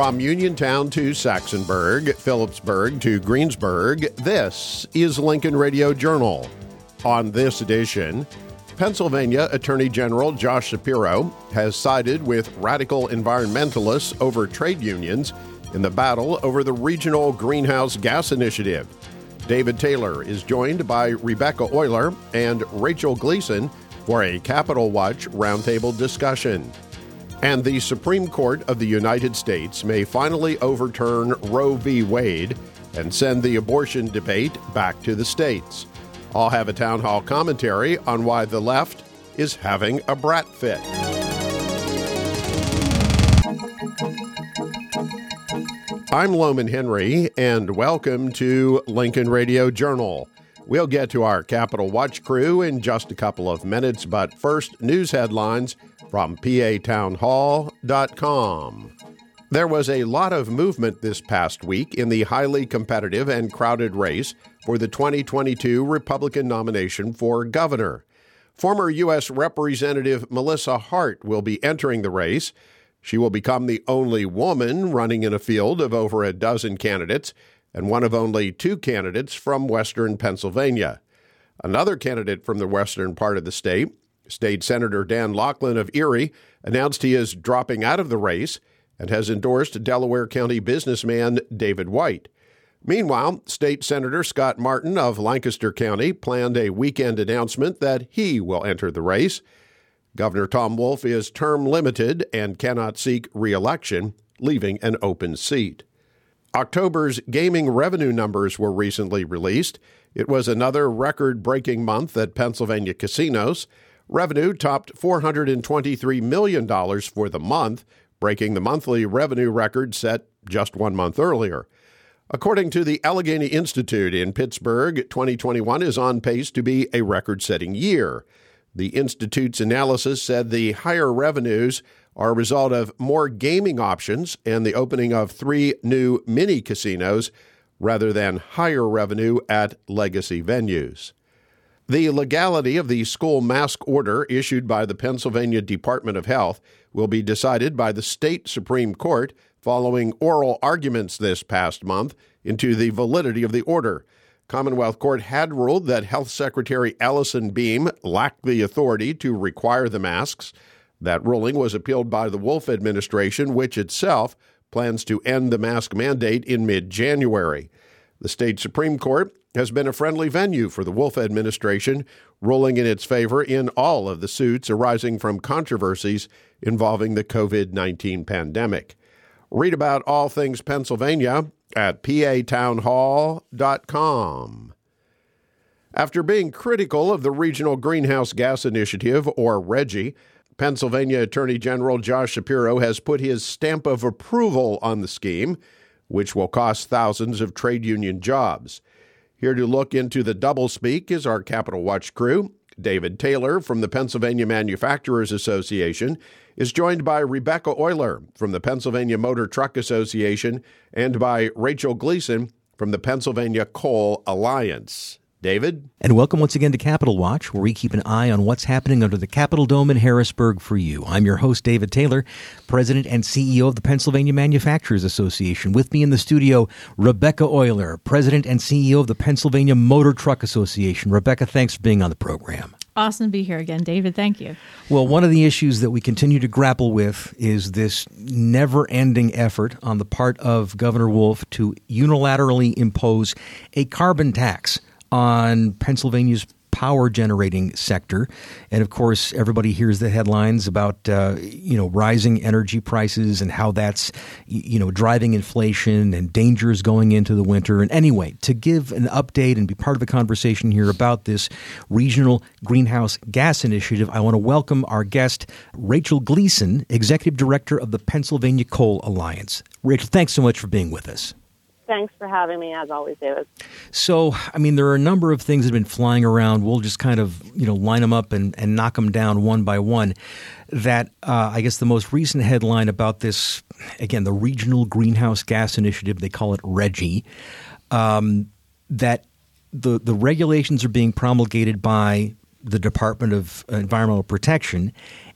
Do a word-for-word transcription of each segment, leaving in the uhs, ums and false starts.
From Uniontown to Saxonburg, Phillipsburg to Greensburg, this is Lincoln Radio Journal. On this edition, Pennsylvania Attorney General Josh Shapiro has sided with radical environmentalists over trade unions in the battle over the regional greenhouse gas initiative. David Taylor is joined by Rebecca Euler and Rachel Gleason for a Capitol Watch roundtable discussion. And the Supreme Court of the United States may finally overturn Roe v. Wade and send the abortion debate back to the states. I'll have a town hall commentary on why the left is having a brat fit. I'm Loman Henry, and welcome to Lincoln Radio Journal. We'll get to our Capitol Watch crew in just a couple of minutes, but first, news headlines from P A town hall dot com. There was a lot of movement this past week in the highly competitive and crowded race for the twenty twenty-two Republican nomination for governor. Former U S Representative Melissa Hart will be entering the race. She will become the only woman running in a field of over a dozen candidates and one of only two candidates from western Pennsylvania. Another candidate from the western part of the state, State Senator Dan Laughlin of Erie, announced he is dropping out of the race and has endorsed Delaware County businessman David White. Meanwhile, State Senator Scott Martin of Lancaster County planned a weekend announcement that he will enter the race. Governor Tom Wolf is term limited and cannot seek re-election, leaving an open seat. October's gaming revenue numbers were recently released. It was another record-breaking month at Pennsylvania casinos. Revenue topped four hundred twenty-three million dollars for the month, breaking the monthly revenue record set just one month earlier. According to the Allegheny Institute in Pittsburgh, twenty twenty-one is on pace to be a record-setting year. The Institute's analysis said the higher revenues are a result of more gaming options and the opening of three new mini casinos rather than higher revenue at legacy venues. The legality of the school mask order issued by the Pennsylvania Department of Health will be decided by the state Supreme Court following oral arguments this past month into the validity of the order. Commonwealth Court had ruled that Health Secretary Allison Beam lacked the authority to require the masks. That ruling was appealed by the Wolf administration, which itself plans to end the mask mandate in mid-January. The state Supreme Court has been a friendly venue for the Wolf administration, ruling in its favor in all of the suits arising from controversies involving the covid nineteen pandemic. Read about all things Pennsylvania at P A town hall dot com. After being critical of the Regional Greenhouse Gas Initiative, or RGGI, Pennsylvania Attorney General Josh Shapiro has put his stamp of approval on the scheme, which will cost thousands of trade union jobs. Here to look into the doublespeak is our Capitol Watch crew. David Taylor from the Pennsylvania Manufacturers Association is joined by Rebecca Euler from the Pennsylvania Motor Truck Association and by Rachel Gleason from the Pennsylvania Coal Alliance. David? And welcome once again to Capitol Watch, where we keep an eye on what's happening under the Capitol Dome in Harrisburg for you. I'm your host, David Taylor, President and C E O of the Pennsylvania Manufacturers Association. With me in the studio, Rebecca Euler, President and C E O of the Pennsylvania Motor Truck Association. Rebecca, thanks for being on the program. Awesome to be here again, David. Thank you. Well, one of the issues that we continue to grapple with is this never-ending effort on the part of Governor Wolf to unilaterally impose a carbon tax on Pennsylvania's power generating sector. And of course, everybody hears the headlines about, uh, you know, rising energy prices and how that's, you know, driving inflation and dangers going into the winter. And anyway, to give an update and be part of the conversation here about this regional greenhouse gas initiative, I want to welcome our guest, Rachel Gleason, Executive Director of the Pennsylvania Coal Alliance. Rachel, thanks so much for being with us. Thanks for having me, as always, David. So, I mean, there are a number of things that have been flying around. We'll just kind of, you know, line them up and, and knock them down one by one. That, uh, I guess the most recent headline about this, again, the Regional Greenhouse Gas Initiative, they call it RGGI, um, that the, the regulations are being promulgated by the Department of Environmental Protection,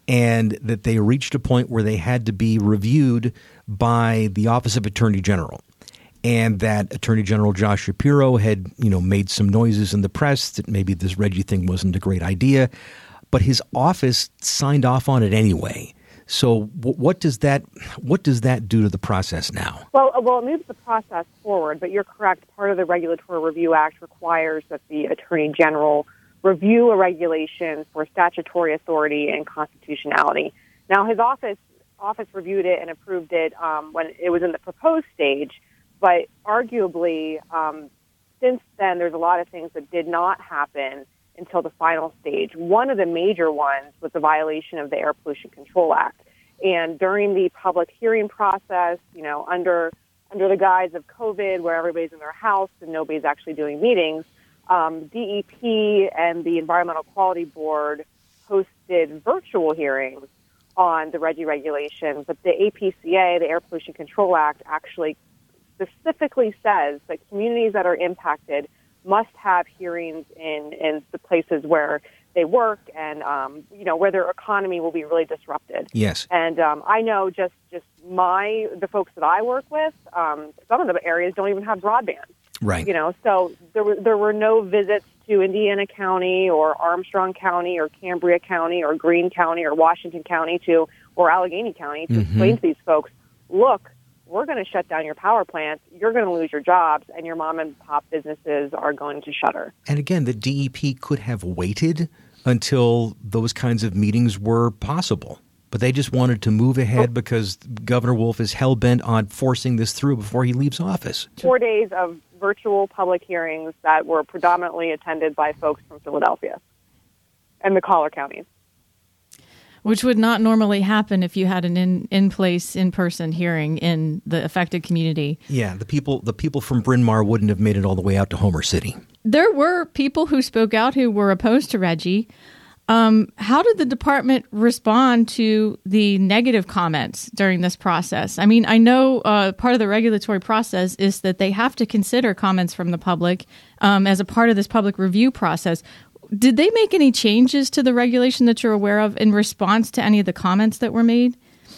and that they reached a point where they had to be reviewed by the Office of Attorney General. And that Attorney General Josh Shapiro had, you know, made some noises in the press that maybe this Reggie thing wasn't a great idea, but his office signed off on it anyway. So w- what does that what does that do to the process now? Well, well, it moves the process forward, but you're correct. Part of the Regulatory Review Act requires that the Attorney General review a regulation for statutory authority and constitutionality. Now, his office office reviewed it and approved it um, when it was in the proposed stage, but arguably, um, since then, there's a lot of things that did not happen until the final stage. One of the major ones was the violation of the Air Pollution Control Act. And during the public hearing process, you know, under under the guise of COVID, where everybody's in their house and nobody's actually doing meetings, um, D E P and the Environmental Quality Board hosted virtual hearings on the Reggie regulation. But the A P C A, the Air Pollution Control Act, actually specifically says that communities that are impacted must have hearings in, in the places where they work and, um, you know, where their economy will be really disrupted. Yes. And um, I know just, just my, the folks that I work with, um, some of the areas don't even have broadband. Right. You know, so there were, there were no visits to Indiana County or Armstrong County or Cambria County or Greene County or Washington County to, or Allegheny County to mm-hmm. explain to these folks, look, we're going to shut down your power plants, you're going to lose your jobs, and your mom and pop businesses are going to shutter. And again, the D E P could have waited until those kinds of meetings were possible. But they just wanted to move ahead oh. because Governor Wolf is hell-bent on forcing this through before he leaves office. Four days of virtual public hearings that were predominantly attended by folks from Philadelphia and the collar counties. Which would not normally happen if you had an in, in-place, in-person hearing in the affected community. Yeah, the people the people from Bryn Mawr wouldn't have made it all the way out to Homer City. There were people who spoke out who were opposed to Reggie. Um, how did the department respond to the negative comments during this process? I mean, I know uh, part of the regulatory process is that they have to consider comments from the public um, as a part of this public review process. Did they make any changes to the regulation that you're aware of in response to any of the comments that were made?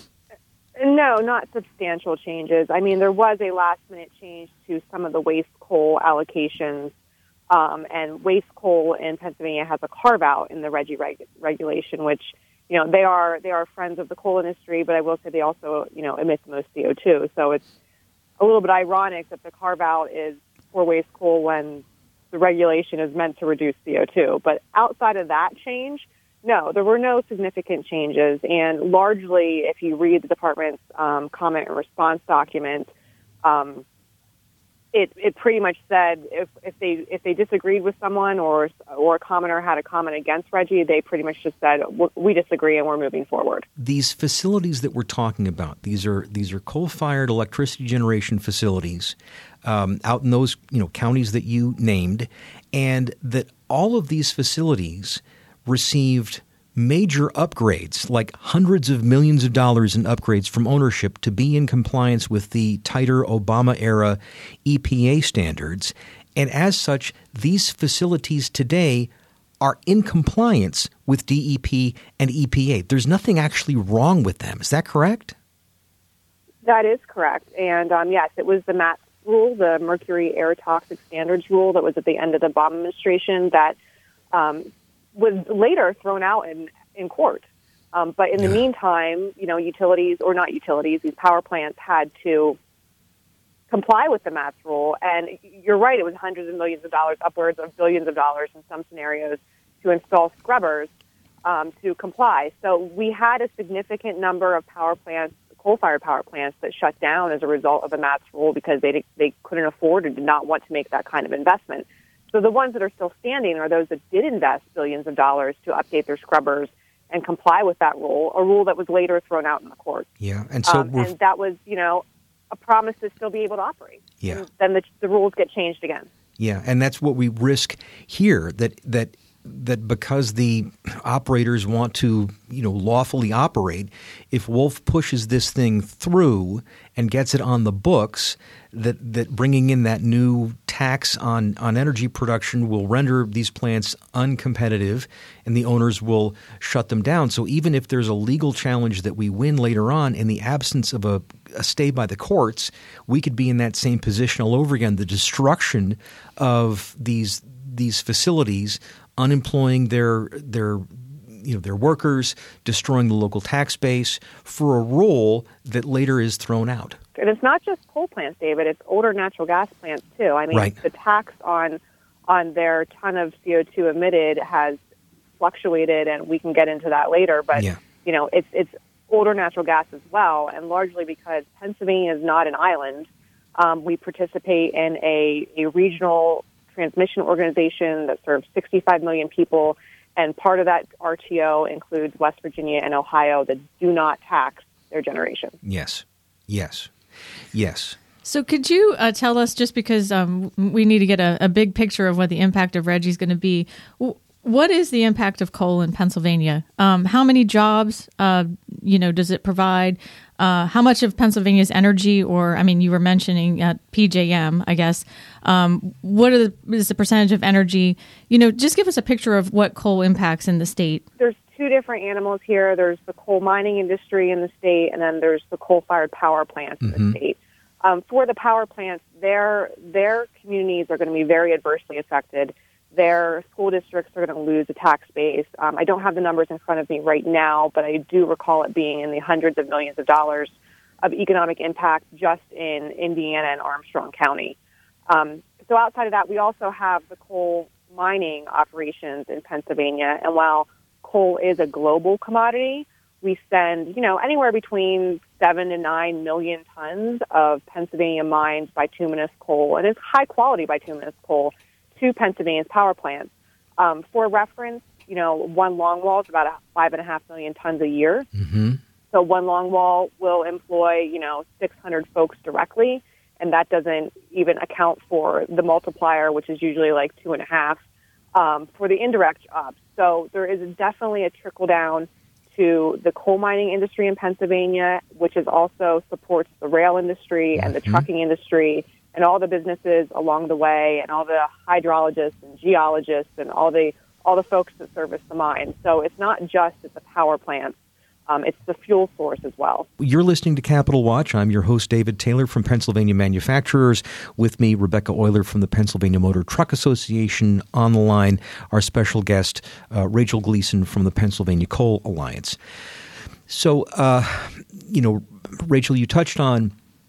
No, not substantial changes. I mean, there was a last-minute change to some of the waste coal allocations, um, and waste coal in Pennsylvania has a carve-out in the Reggie reg- regulation, which, you know, they are they are friends of the coal industry, but I will say they also, you know, emit the most C O two. So it's a little bit ironic that the carve-out is for waste coal when the regulation is meant to reduce C O two. But outside of that change, no, there were no significant changes. And largely, if you read the department's um, comment and response document, um, it it pretty much said if, if they if they disagreed with someone or or a commenter had a comment against Reggie, they pretty much just said, we disagree and we're moving forward. These facilities that we're talking about, these are these are coal-fired electricity generation facilities um, out in those you know counties that you named, and that all of these facilities received major upgrades, like hundreds of millions of dollars in upgrades from ownership to be in compliance with the tighter Obama-era E P A standards. And as such, these facilities today are in compliance with D E P and E P A. There's nothing actually wrong with them. Is that correct? That is correct. And um, yes, it was the MATS rule, the Mercury Air Toxic Standards rule that was at the end of the Obama administration that um, was later thrown out in, in court. Um, but in the yeah. meantime, you know, utilities, or not utilities, these power plants had to comply with the MATS rule. And you're right, it was hundreds of millions of dollars, upwards of billions of dollars in some scenarios to install scrubbers um, to comply. So we had a significant number of power plants, coal-fired power plants, that shut down as a result of the MATS rule because they they couldn't afford or did not want to make that kind of investment. So the ones that are still standing are those that did invest billions of dollars to update their scrubbers and comply with that rule, a rule that was later thrown out in the court. Yeah, and so um, and that was, you know, a promise to still be able to operate. Yeah. And then the, the rules get changed again. Yeah, and that's what we risk here, that that that because the operators want to, you know, lawfully operate, if Wolf pushes this thing through and gets it on the books, that that bringing in that new tax on, on energy production will render these plants uncompetitive and the owners will shut them down. So even if there's a legal challenge that we win later on, in the absence of a, a stay by the courts, we could be in that same position all over again. The destruction of these these facilities, unemploying their their you know their workers, destroying the local tax base for a role that later is thrown out. And it's not just coal plants, David. It's older natural gas plants too. I mean, right. the tax on on their ton of C O two emitted has fluctuated, and we can get into that later. But yeah. you know, it's it's older natural gas as well, and largely because Pennsylvania is not an island. Um, we participate in a, a regional transmission organization that serves sixty-five million people, and part of that R T O includes West Virginia and Ohio that do not tax their generation. Yes, yes, yes. So could you uh, tell us, just because um, we need to get a, a big picture of what the impact of RGGI is going to be, w- what is the impact of coal in Pennsylvania? Um, how many jobs, uh, you know, does it provide? Uh, how much of Pennsylvania's energy, or I mean, you were mentioning uh, P J M, I guess. Um, what are the, is the percentage of energy? You know, just give us a picture of what coal impacts in the state. There's two different animals here. There's the coal mining industry in the state, and then there's the coal-fired power plants mm-hmm. in the state. Um, for the power plants, their their communities are going to be very adversely affected. Their school districts are going to lose a tax base. Um, I don't have the numbers in front of me right now, but I do recall it being in the hundreds of millions of dollars of economic impact just in Indiana and Armstrong County. Um, so outside of that, we also have the coal mining operations in Pennsylvania. And while coal is a global commodity, we send, you know, anywhere between seven to nine million tons of Pennsylvania mined bituminous coal, and it's high-quality bituminous coal, to Pennsylvania's power plants. Um, for reference, you know, one longwall is about a five and a half million tons a year. Mm-hmm. So one longwall will employ, you know, six hundred folks directly, and that doesn't even account for the multiplier, which is usually like two and a half um, for the indirect jobs. So there is definitely a trickle down to the coal mining industry in Pennsylvania, which is also supports the rail industry and the mm-hmm. trucking industry, and all the businesses along the way, and all the hydrologists and geologists and all the all the folks that service the mine. So it's not just at the power plants. Um, it's the fuel source as well. You're listening to Capital Watch. I'm your host, David Taylor from Pennsylvania Manufacturers. With me, Rebecca Euler from the Pennsylvania Motor Truck Association. On the line, our special guest, uh, Rachel Gleason from the Pennsylvania Coal Alliance. So, uh, you know, Rachel, you touched on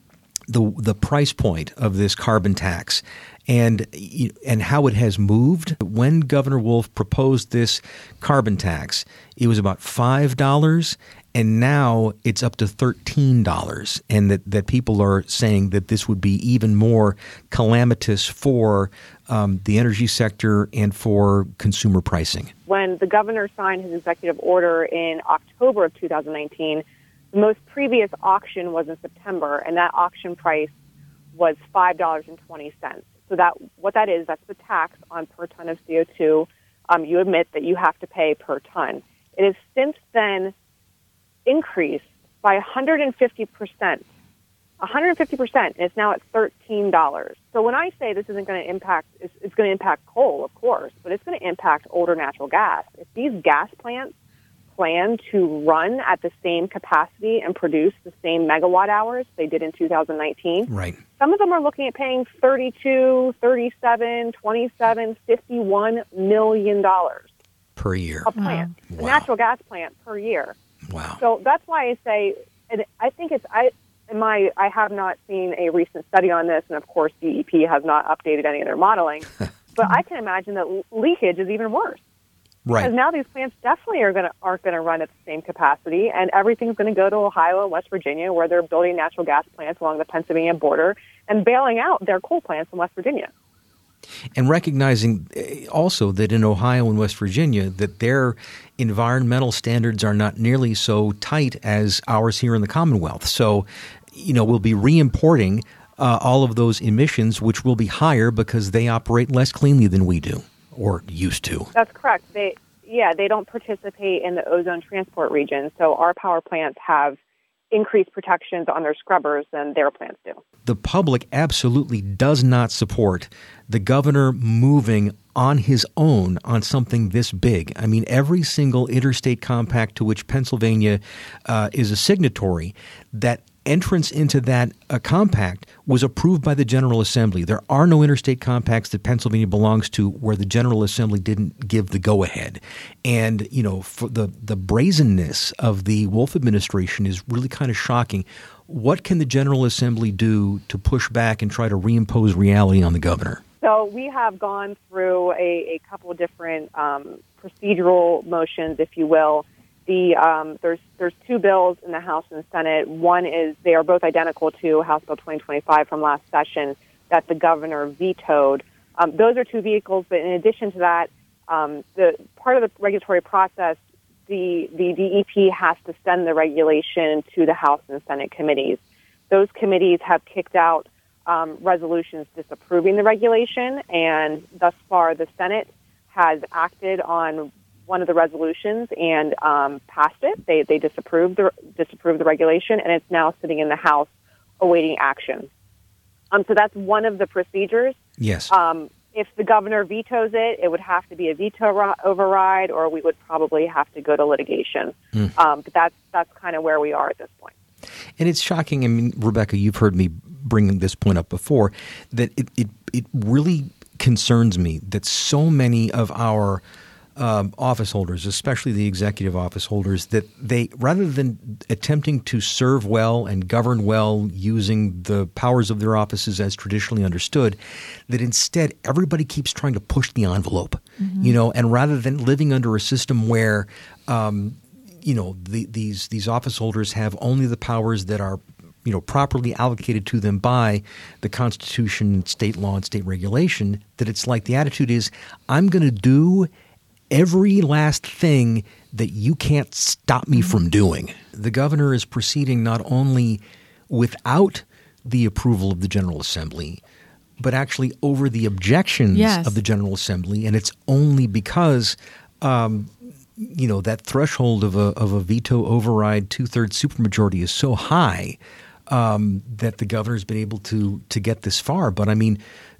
the the price point of this carbon tax and and how it has moved. When Governor Wolf proposed this carbon tax, it was about five dollars, and now it's up to thirteen dollars, and that, that people are saying that this would be even more calamitous for um, the energy sector and for consumer pricing. When the governor signed his executive order in October of two thousand nineteen, the most previous auction was in September, and that auction price was five dollars and twenty cents. So that what that is, that's the tax on per ton of C O two um, you admit that you have to pay per ton. It has since then increased by one hundred fifty percent. one hundred fifty percent, and it's now at thirteen dollars. So when I say this isn't going to impact, it's, it's going to impact coal, of course, but it's going to impact older natural gas. If these gas plants plan to run at the same capacity and produce the same megawatt hours they did in two thousand nineteen. Right. Some of them are looking at paying thirty-two, thirty-seven, twenty-seven, fifty-one million dollars per year. A plant, wow. a natural gas plant per year. Wow. So that's why I say, and I think it's I. In my, I have not seen a recent study on this, and of course, D E P has not updated any of their modeling. But I can imagine that leakage is even worse. Right. Because now these plants definitely are going to aren't going to run at the same capacity, and everything's going to go to Ohio and West Virginia, where they're building natural gas plants along the Pennsylvania border and bailing out their coal plants in West Virginia. And recognizing also that in Ohio and West Virginia, that their environmental standards are not nearly so tight as ours here in the Commonwealth. So, you know, we'll be re-importing uh, all of those emissions, which will be higher because they operate less cleanly than we do. or used to. That's correct. They, yeah, they don't participate in the ozone transport region, so our power plants have increased protections on their scrubbers than their plants do. The public absolutely does not support the governor moving on his own on something this big. I mean, every single interstate compact to which Pennsylvania uh, is a signatory, that entrance into that uh, compact was approved by the General Assembly. There are no interstate compacts that Pennsylvania belongs to where the General Assembly didn't give the go-ahead. And, you know, for the, the brazenness of the Wolf administration is really kind of shocking. What can the General Assembly do to push back and try to reimpose reality on the governor? So we have gone through a, a couple of different um, procedural motions, if you will. The um, there's there's two bills in the House and Senate. One is they are both identical to House Bill twenty twenty-five from last session that the governor vetoed. Um, those are two vehicles, but in addition to that, um, the part of the regulatory process, the the D E P has to send the regulation to the House and Senate committees. Those committees have kicked out um, resolutions disapproving the regulation, and thus far the Senate has acted on one of the resolutions and um, passed it. They they disapproved the disapproved the regulation, and it's now sitting in the House awaiting action. Um, so that's one of the procedures. Yes. Um, if the governor vetoes it, it would have to be a veto ro- override, or we would probably have to go to litigation. Mm. Um, but that's that's kind of where we are at this point. And it's shocking. I mean, Rebecca, you've heard me bring this point up before, that it it, it really concerns me that so many of our Um, office holders, especially the executive office holders, that they, rather than attempting to serve well and govern well using the powers of their offices as traditionally understood, that instead everybody keeps trying to push the envelope, mm-hmm. you know, and rather than living under a system where, um, you know, the, these these office holders have only the powers that are, you know, properly allocated to them by the Constitution, state law, and state regulation, that it's like the attitude is, I'm going to do every last thing that you can't stop me from doing. The governor is proceeding not only without the approval of the General Assembly, but actually over the objections yes. of the General Assembly, and it's only because um, you know that threshold of a of a veto override two-thirds supermajority is so high um, that the governor's been able to to get this far. But I mean,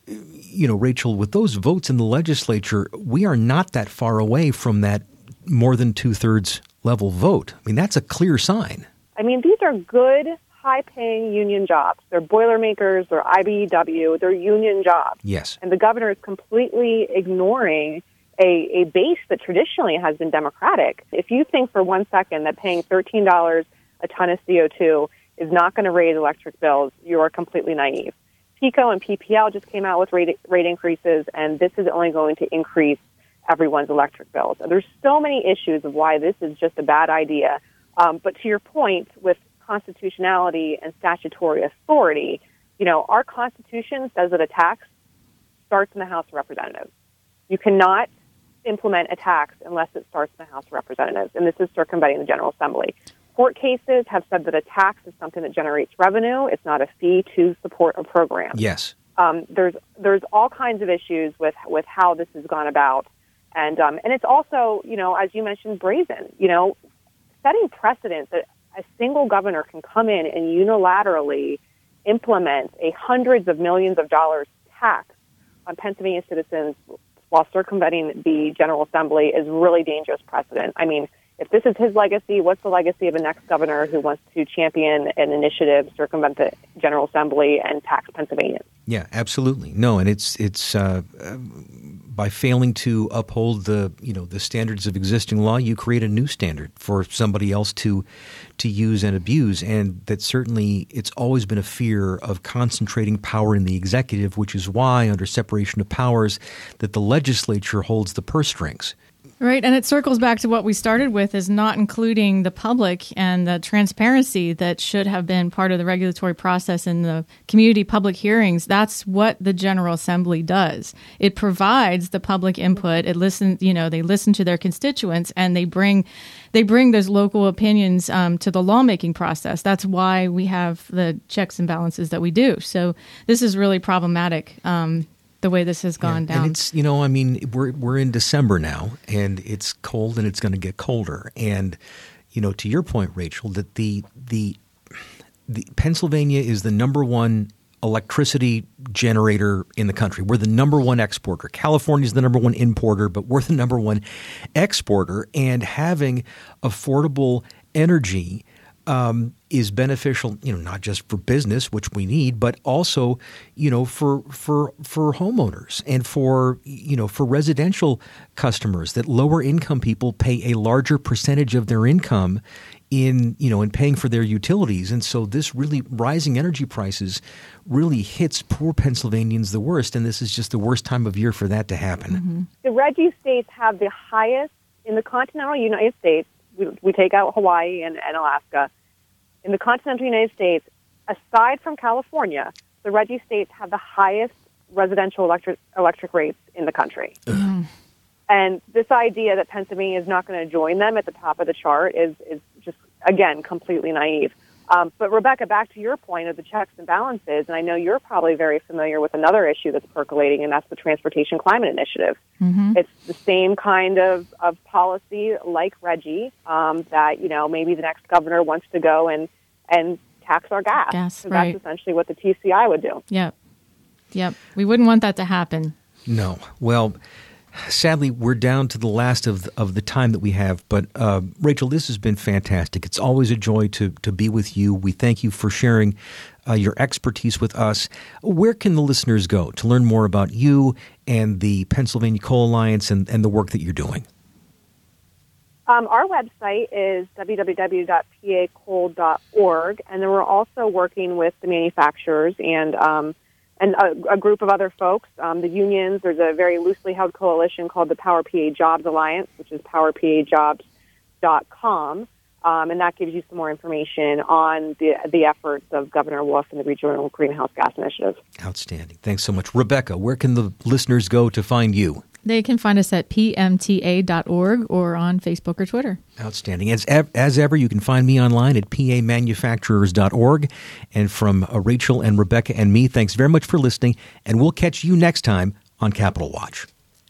you know, Rachel, with those votes in the legislature, we are not that far away from that more than two-thirds level vote. I mean, that's a clear sign. I mean, these are good, high-paying union jobs. They're Boilermakers, they're I B E W, they're union jobs. Yes. And the governor is completely ignoring a, a base that traditionally has been Democratic. If you think for one second that paying thirteen dollars a ton of C O two is not going to raise electric bills, you are completely naive. PECO and P P L just came out with rate, rate increases, and this is only going to increase everyone's electric bills. And there's so many issues of why this is just a bad idea. Um, but to your point, with constitutionality and statutory authority, you know, our Constitution says that a tax starts in the House of Representatives. You cannot implement a tax unless it starts in the House of Representatives, and this is circumventing the General Assembly. Court cases have said that a tax is something that generates revenue. It's not a fee to support a program. Yes. Um, there's there's all kinds of issues with, with how this has gone about. And um, and it's also, you know, as you mentioned, brazen. You know, setting precedent that a single governor can come in and unilaterally implement a hundreds of millions of dollars tax on Pennsylvania citizens while circumventing the General Assembly is really dangerous precedent. I mean, if this is his legacy, what's the legacy of a next governor who wants to champion an initiative, circumvent the General Assembly, and tax Pennsylvanians? Yeah, absolutely. No, and it's it's uh, uh, by failing to uphold the you know the standards of existing law, you create a new standard for somebody else to to use and abuse, and that certainly it's always been a fear of concentrating power in the executive, which is why under separation of powers that the legislature holds the purse strings. Right, and it circles back to what we started with, is not including the public and the transparency that should have been part of the regulatory process in the community public hearings. That's what the General Assembly does. It provides the public input. It listens, you know, they listen to their constituents, and they bring they bring those local opinions um, to the lawmaking process. That's why we have the checks and balances that we do. So this is really problematic. Um, the way this has gone yeah. down. And it's, you know, I mean, we're we're in December now, and it's cold, and it's going to get colder. And, you know, to your point, Rachel, that the the the Pennsylvania is the number one electricity generator in the country. We're the number one exporter. California is the number one importer, but we're the number one exporter. And having affordable energy um, is beneficial, you know, not just for business, which we need, but also, you know, for for for homeowners and for, you know, for residential customers. That lower income people pay a larger percentage of their income in, you know, in paying for their utilities. And so this really rising energy prices really hits poor Pennsylvanians the worst. And this is just the worst time of year for that to happen. Mm-hmm. The RGGI states have the highest in the continental United States. We, we take out Hawaii and, and Alaska. In the continental United States, aside from California, the RGGI states have the highest residential electric electric rates in the country. Mm-hmm. And this idea that Pennsylvania is not going to join them at the top of the chart is, is just, again, completely naive. Um, but, Rebecca, back to your point of the checks and balances, and I know you're probably very familiar with another issue that's percolating, and that's the Transportation Climate Initiative. Mm-hmm. It's the same kind of, of policy like RGGI um, that, you know, maybe the next governor wants to go and, and tax our gas. Gas, so right. That's essentially what the T C I would do. Yep. Yep. We wouldn't want that to happen. No. Well, sadly, we're down to the last of the, of the time that we have. But, uh, Rachel, this has been fantastic. It's always a joy to, to be with you. We thank you for sharing uh, your expertise with us. Where can the listeners go to learn more about you and the Pennsylvania Coal Alliance and, and the work that you're doing? Um, our website is w w w dot p a coal dot org, and then we're also working with the manufacturers and um and a, a group of other folks, um, the unions. There's a very loosely held coalition called the Power P A Jobs Alliance, which is power p a jobs dot com, um, and that gives you some more information on the the efforts of Governor Wolf and the Regional Greenhouse Gas Initiative. Outstanding. Thanks so much. Rebecca, where can the listeners go to find you? They can find us at p m t a dot org or on Facebook or Twitter. Outstanding. As as ever, you can find me online at p a manufacturers dot org. And from uh, Rachel and Rebecca and me, thanks very much for listening, and we'll catch you next time on Capitol Watch.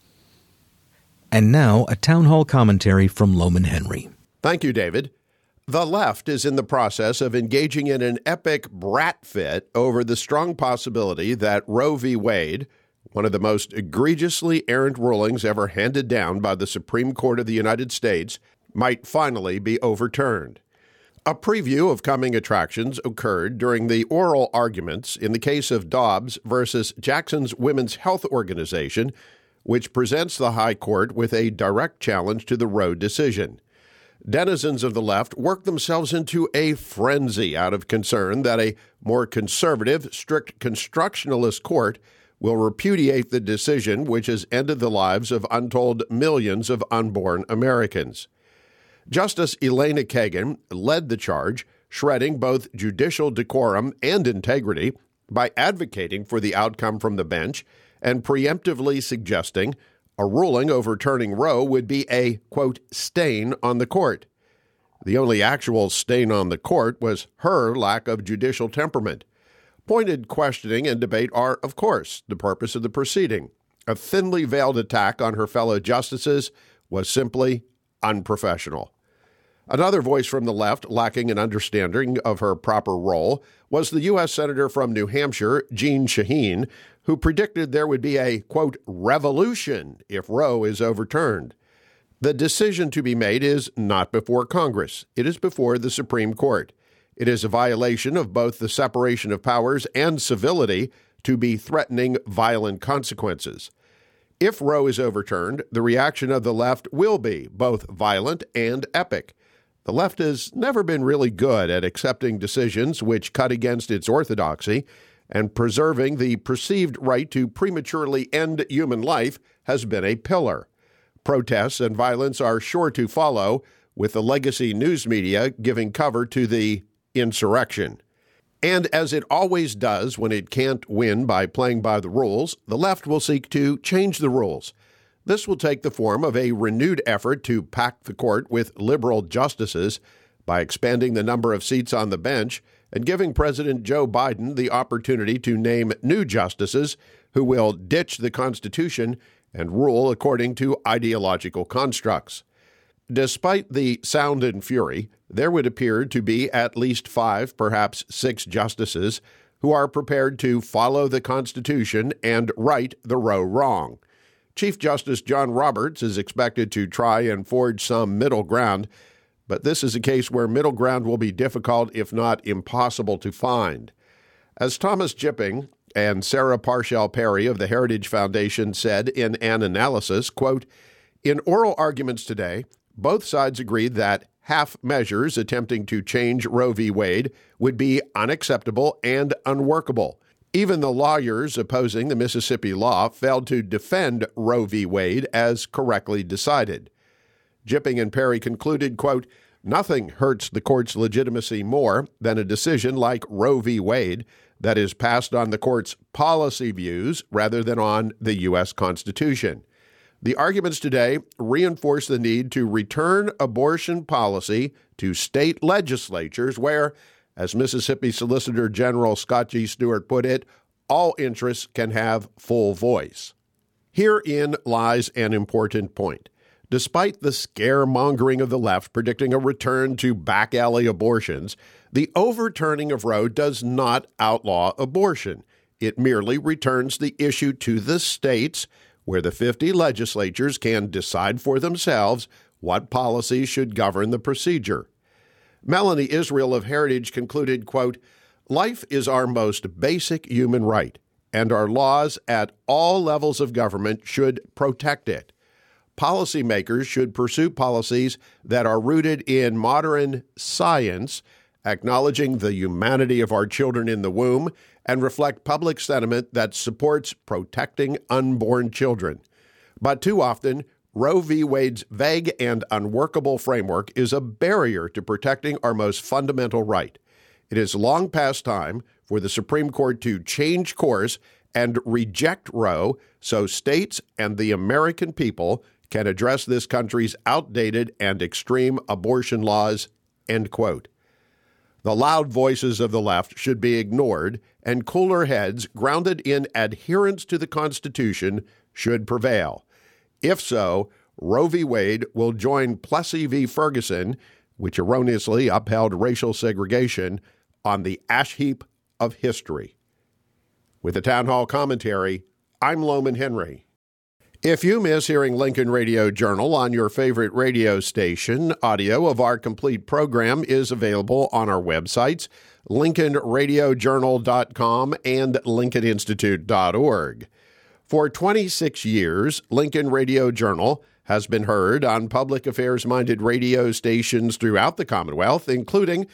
And now, a town hall commentary from Loman Henry. Thank you, David. The left is in the process of engaging in an epic brat fit over the strong possibility that Roe v. Wade, one of the most egregiously errant rulings ever handed down by the Supreme Court of the United States, might finally be overturned. A preview of coming attractions occurred during the oral arguments in the case of Dobbs versus Jackson's Women's Health Organization, which presents the High Court with a direct challenge to the Roe decision. Denizens of the left worked themselves into a frenzy out of concern that a more conservative, strict constructionalist court will repudiate the decision which has ended the lives of untold millions of unborn Americans. Justice Elena Kagan led the charge, shredding both judicial decorum and integrity by advocating for the outcome from the bench and preemptively suggesting a ruling overturning Roe would be a, quote, stain on the court. The only actual stain on the court was her lack of judicial temperament. Pointed questioning and debate are, of course, the purpose of the proceeding. A thinly veiled attack on her fellow justices was simply unprofessional. Another voice from the left lacking an understanding of her proper role was the U S Senator from New Hampshire, Jeanne Shaheen, who predicted there would be a, quote, revolution if Roe is overturned. The decision to be made is not before Congress. It is before the Supreme Court. It is a violation of both the separation of powers and civility to be threatening violent consequences. If Roe is overturned, the reaction of the left will be both violent and epic. The left has never been really good at accepting decisions which cut against its orthodoxy, and preserving the perceived right to prematurely end human life has been a pillar. Protests and violence are sure to follow, with the legacy news media giving cover to the insurrection. And as it always does when it can't win by playing by the rules, the left will seek to change the rules. This will take the form of a renewed effort to pack the court with liberal justices by expanding the number of seats on the bench and giving President Joe Biden the opportunity to name new justices who will ditch the Constitution and rule according to ideological constructs. Despite the sound and fury, there would appear to be at least five, perhaps six justices who are prepared to follow the Constitution and right the Roe wrong. Chief Justice John Roberts is expected to try and forge some middle ground, but this is a case where middle ground will be difficult, if not impossible, to find. As Thomas Jipping and Sarah Parshall Perry of the Heritage Foundation said in an analysis, quote, "In oral arguments today, both sides agreed that half measures attempting to change Roe v. Wade would be unacceptable and unworkable. Even the lawyers opposing the Mississippi law failed to defend Roe v. Wade as correctly decided." Jipping and Perry concluded, quote, "Nothing hurts the court's legitimacy more than a decision like Roe v. Wade that is passed on the court's policy views rather than on the U S. Constitution. The arguments today reinforce the need to return abortion policy to state legislatures where, as Mississippi Solicitor General Scott G. Stewart put it, all interests can have full voice. Herein lies an important point. Despite the scaremongering of the left predicting a return to back-alley abortions, the overturning of Roe does not outlaw abortion. It merely returns the issue to the states, where the fifty legislatures can decide for themselves what policies should govern the procedure. Melanie Israel of Heritage concluded, quote, "Life is our most basic human right, and our laws at all levels of government should protect it. Policymakers should pursue policies that are rooted in modern science, acknowledging the humanity of our children in the womb, and reflect public sentiment that supports protecting unborn children. But too often, Roe v. Wade's vague and unworkable framework is a barrier to protecting our most fundamental right. It is long past time for the Supreme Court to change course and reject Roe so states and the American people can address this country's outdated and extreme abortion laws," end quote. The loud voices of the left should be ignored, and cooler heads grounded in adherence to the Constitution should prevail. If so, Roe v. Wade will join Plessy v. Ferguson, which erroneously upheld racial segregation, on the ash heap of history. With the Town Hall Commentary, I'm Loman Henry. If you miss hearing Lincoln Radio Journal on your favorite radio station, audio of our complete program is available on our websites, lincoln radio journal dot com and lincoln institute dot org. For twenty-six years, Lincoln Radio Journal has been heard on public affairs-minded radio stations throughout the Commonwealth, including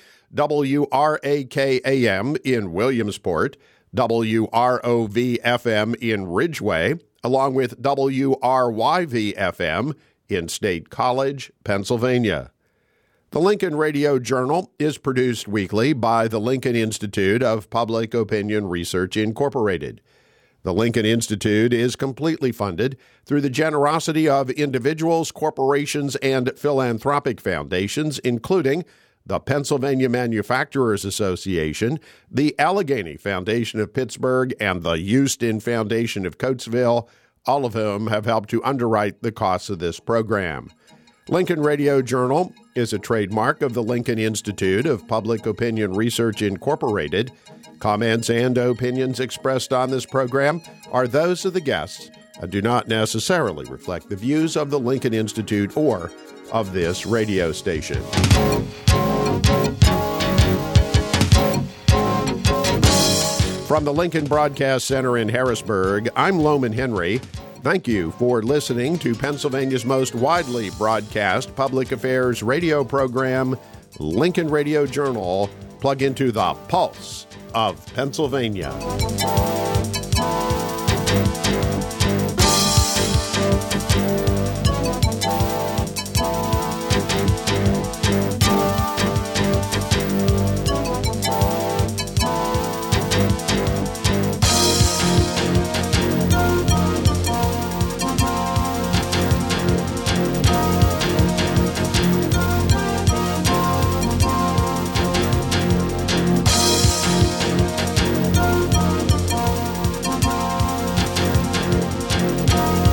W R A K A M in Williamsport, W R O V F M in Ridgeway, along with W R Y V F M in State College, Pennsylvania. The Lincoln Radio Journal is produced weekly by the Lincoln Institute of Public Opinion Research, Incorporated. The Lincoln Institute is completely funded through the generosity of individuals, corporations, and philanthropic foundations, including the Pennsylvania Manufacturers Association, the Allegheny Foundation of Pittsburgh, and the Houston Foundation of Coatesville, all of whom have helped to underwrite the costs of this program. Lincoln Radio Journal is a trademark of the Lincoln Institute of Public Opinion Research, Incorporated. Comments and opinions expressed on this program are those of the guests and do not necessarily reflect the views of the Lincoln Institute or of this radio station. From the Lincoln Broadcast Center in Harrisburg, I'm Loman Henry. Thank you for listening to Pennsylvania's most widely broadcast public affairs radio program, Lincoln Radio Journal. Plug into the pulse of Pennsylvania. Bye.